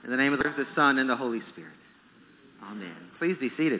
In the name of the Son and the Holy Spirit. Amen. Please be seated.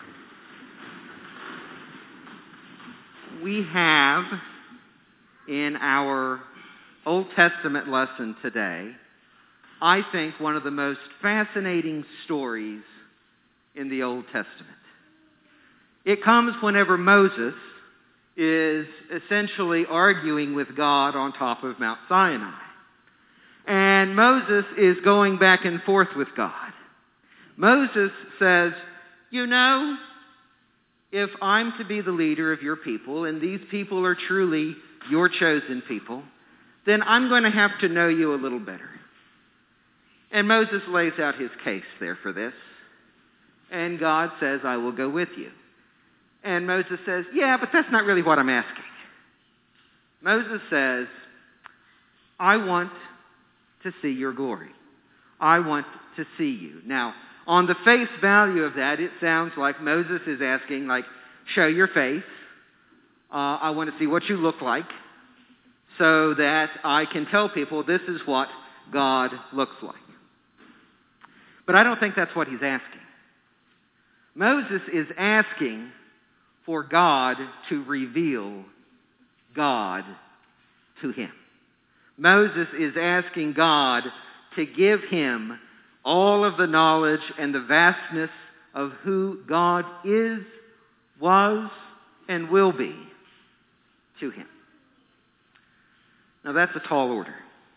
We have in our Old Testament lesson today, I think, one of the most fascinating stories in the Old Testament. It comes whenever Moses is essentially arguing with God on top of Mount Sinai. And Moses is going back and forth with God. Moses says, you know, if I'm to be the leader of your people, and these people are truly your chosen people, then I'm going to have to know you a little better. And Moses lays out his case there for this. And God says, I will go with you. And Moses says, yeah, but that's not really what I'm asking. Moses says, I want to see your glory. I want to see you. Now, on the face value of that, it sounds like Moses is asking, like, show your face. I want to see what you look like so that I can tell people this is what God looks like. But I don't think that's what he's asking. Moses is asking for God to reveal God to him. Moses is asking God to give him all of the knowledge and the vastness of who God is, was, and will be to him. Now that's a tall order.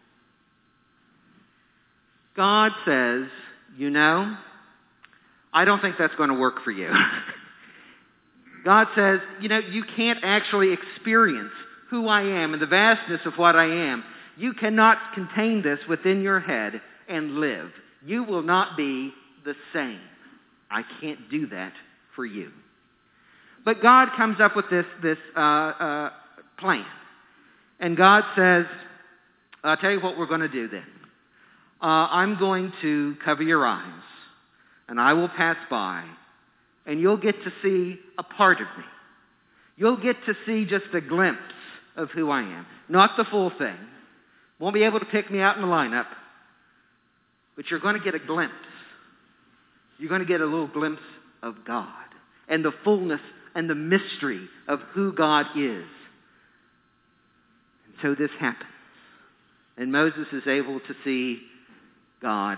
God says, you know, I don't think that's going to work for you. God says, you know, you can't actually experience who I am and the vastness of what I am. You cannot contain this within your head and live. You will not be the same. I can't do that for you. But God comes up with this plan. And God says, I'll tell you what we're going to do then. I'm going to cover your eyes, and I will pass by, and you'll get to see a part of me. You'll get to see just a glimpse of who I am. Not the full thing. Won't be able to pick me out in the lineup, but you're going to get a glimpse. You're going to get a little glimpse of God and the fullness and the mystery of who God is. And so this happens. And Moses is able to see God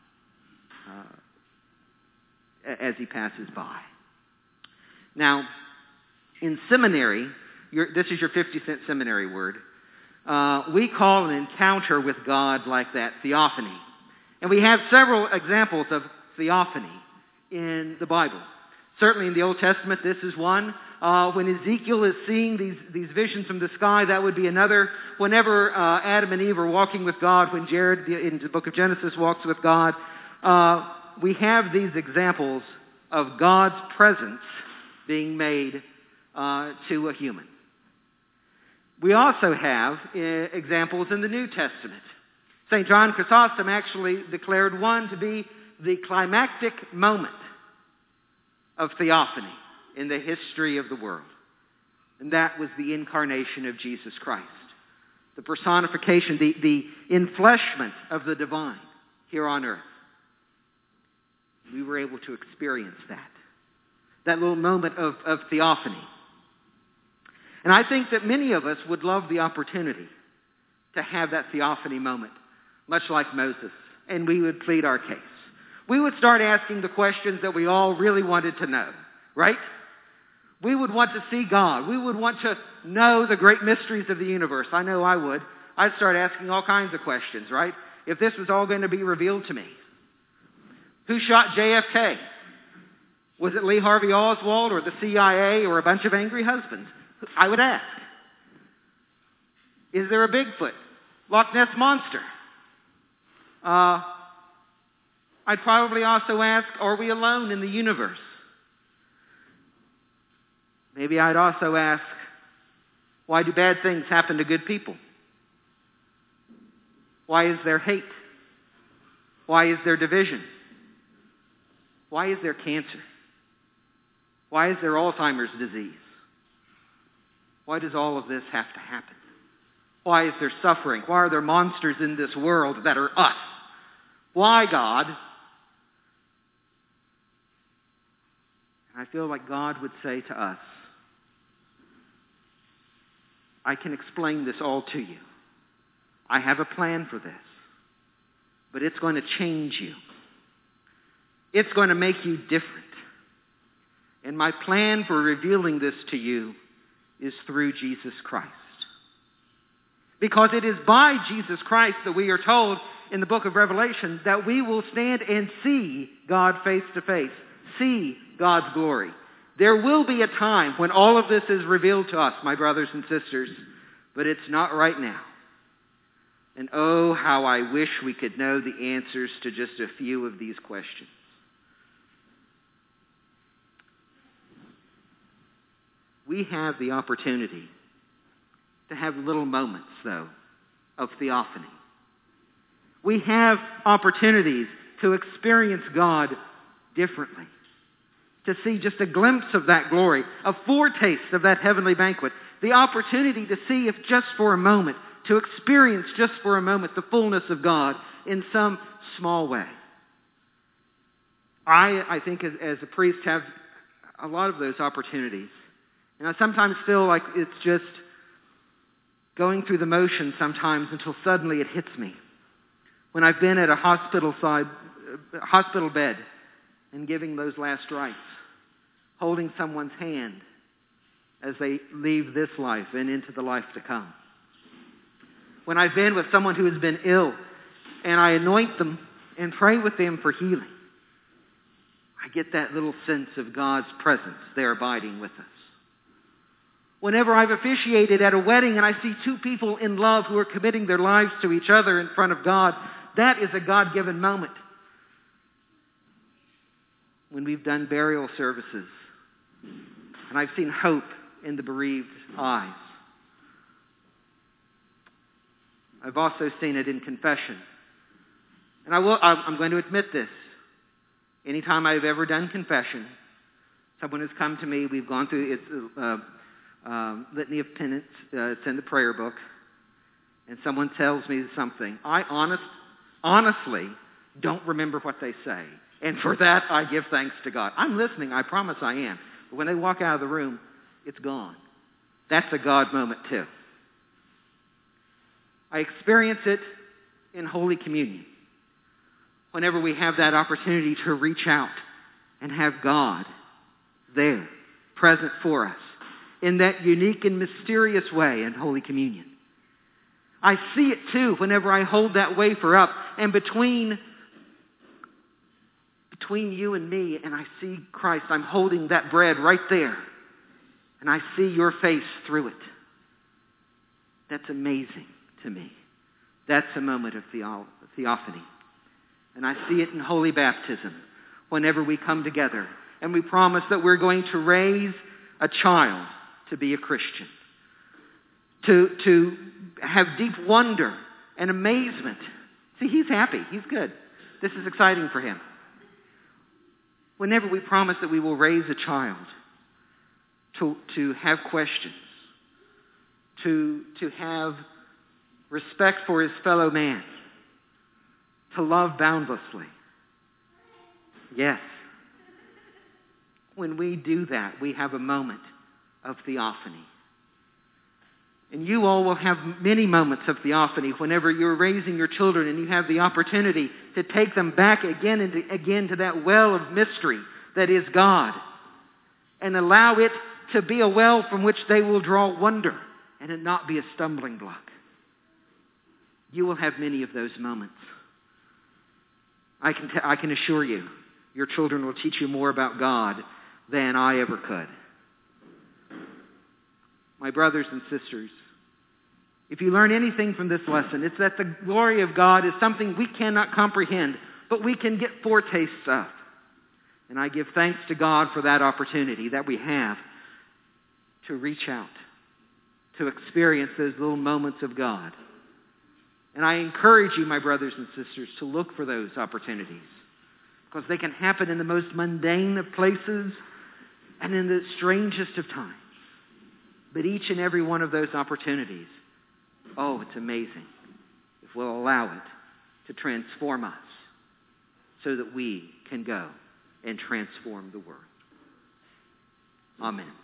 as he passes by. Now, in seminary, this is your 50-cent seminary word, we call an encounter with God like that theophany. And we have several examples of theophany in the Bible. Certainly in the Old Testament, this is one. When Ezekiel is seeing these visions from the sky, that would be another. Whenever Adam and Eve are walking with God, when Jared in the book of Genesis walks with God, we have these examples of God's presence being made to a human. We also have examples in the New Testament. St. John Chrysostom actually declared one to be the climactic moment of theophany in the history of the world. And that was the incarnation of Jesus Christ. The personification, the enfleshment of the divine here on earth. We were able to experience that little moment of theophany. And I think that many of us would love the opportunity to have that theophany moment, much like Moses, and we would plead our case. We would start asking the questions that we all really wanted to know, right? We would want to see God. We would want to know the great mysteries of the universe. I know I would. I'd start asking all kinds of questions, right? If this was all going to be revealed to me. Who shot JFK? Was it Lee Harvey Oswald or the CIA or a bunch of angry husbands? I would ask. Is there a Bigfoot? Loch Ness Monster? I'd probably also ask, are we alone in the universe? Maybe I'd also ask, why do bad things happen to good people? Why is there hate? Why is there division? Why is there cancer? Why is there Alzheimer's disease? Why does all of this have to happen? Why is there suffering? Why are there monsters in this world that are us? Why, God? And I feel like God would say to us, I can explain this all to you. I have a plan for this, but it's going to change you. It's going to make you different. And my plan for revealing this to you is through Jesus Christ. Because it is by Jesus Christ that we are told in the book of Revelation that we will stand and see God face to face, see God's glory. There will be a time when all of this is revealed to us, my brothers and sisters, but it's not right now. And oh, how I wish we could know the answers to just a few of these questions. We have the opportunity to have little moments, though, of theophany. We have opportunities to experience God differently, to see just a glimpse of that glory, a foretaste of that heavenly banquet, the opportunity to see if just for a moment, to experience just for a moment the fullness of God in some small way. I think as a priest have a lot of those opportunities. And I sometimes feel like it's just going through the motions sometimes until suddenly it hits me. When I've been at a hospital bed and giving those last rites, holding someone's hand as they leave this life and into the life to come. When I've been with someone who has been ill and I anoint them and pray with them for healing, I get that little sense of God's presence there abiding with us. Whenever I've officiated at a wedding and I see two people in love who are committing their lives to each other in front of God, that is a God-given moment. When we've done burial services and I've seen hope in the bereaved eyes. I've also seen it in confession. And I'm going to admit this. Anytime I've ever done confession, someone has come to me, we've gone through its litany of penance, it's in the prayer book, and someone tells me something. I honestly don't remember what they say. And for that, I give thanks to God. I'm listening, I promise I am. But when they walk out of the room, it's gone. That's a God moment too. I experience it in Holy Communion. Whenever we have that opportunity to reach out and have God there, present for us, in that unique and mysterious way in Holy Communion. I see it too whenever I hold that wafer up and between you and me, and I see Christ, I'm holding that bread right there, and I see your face through it. That's amazing to me. That's a moment of theophany. And I see it in Holy Baptism whenever we come together and we promise that we're going to raise a child to be a Christian, to have deep wonder and amazement. See, he's happy. He's good. This is exciting for him. Whenever we promise that we will raise a child to have questions, to have respect for his fellow man, to love boundlessly. Yes. When we do that, we have a moment of theophany. And you all will have many moments of theophany whenever you're raising your children and you have the opportunity to take them back again and again to that well of mystery that is God, and allow it to be a well from which they will draw wonder and it not be a stumbling block. You will have many of those moments. I can assure you, your children will teach you more about God than I ever could. My brothers and sisters, if you learn anything from this lesson, it's that the glory of God is something we cannot comprehend, but we can get foretastes of. And I give thanks to God for that opportunity that we have to reach out, to experience those little moments of God. And I encourage you, my brothers and sisters, to look for those opportunities, because they can happen in the most mundane of places and in the strangest of times. But each and every one of those opportunities, oh, it's amazing if we'll allow it to transform us so that we can go and transform the world. Amen.